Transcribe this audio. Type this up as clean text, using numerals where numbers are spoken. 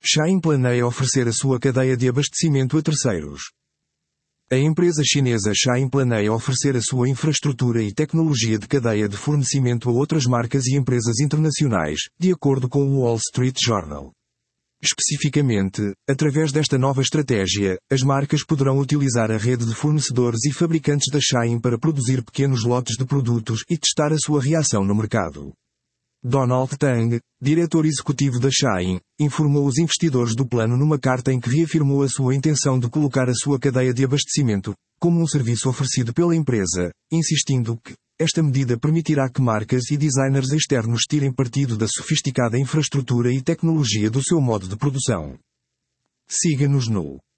Shein planeia oferecer a sua cadeia de abastecimento a terceiros. A empresa chinesa Shein planeia oferecer a sua infraestrutura e tecnologia de cadeia de fornecimento a outras marcas e empresas internacionais, de acordo com o Wall Street Journal. Especificamente, através desta nova estratégia, as marcas poderão utilizar a rede de fornecedores e fabricantes da Shein para produzir pequenos lotes de produtos e testar a sua reação no mercado. Donald Tang, diretor executivo da Shein, informou os investidores do plano numa carta em que reafirmou a sua intenção de colocar a sua cadeia de abastecimento como um serviço oferecido pela empresa, insistindo que esta medida permitirá que marcas e designers externos tirem partido da sofisticada infraestrutura e tecnologia do seu modo de produção. Siga-nos no